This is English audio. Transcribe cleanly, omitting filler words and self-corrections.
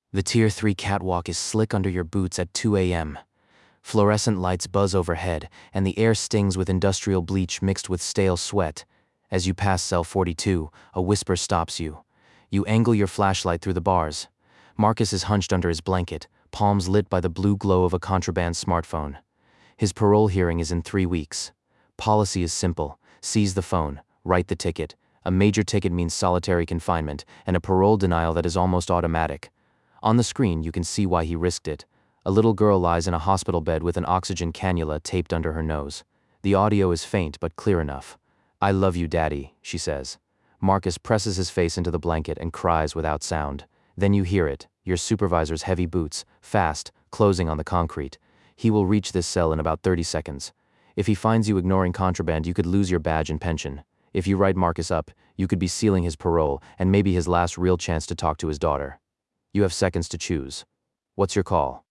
The Tier 3 catwalk is slick under your boots at 2 a.m. Fluorescent lights buzz overhead, and the air stings with industrial bleach mixed with stale sweat. As you pass cell 42, a whisper stops you. You angle your flashlight through the bars. Marcus is hunched under his blanket, palms lit by the blue glow of a contraband smartphone. His parole hearing is in 3 weeks. Policy is simple: seize the phone, write the ticket. A major ticket means solitary confinement, and a parole denial that is almost automatic. On the screen, you can see why he risked it. A little girl lies in a hospital bed with an oxygen cannula taped under her nose. The audio is faint but clear enough. "I love you, Daddy," she says. Marcus presses his face into the blanket and cries without sound. Then you hear it, your supervisor's heavy boots, fast, closing on the concrete. He will reach this cell in about 30 seconds. If he finds you ignoring contraband, you could lose your badge and pension. If you write Marcus up, you could be sealing his parole and maybe his last real chance to talk to his daughter. You have seconds to choose. What's your call?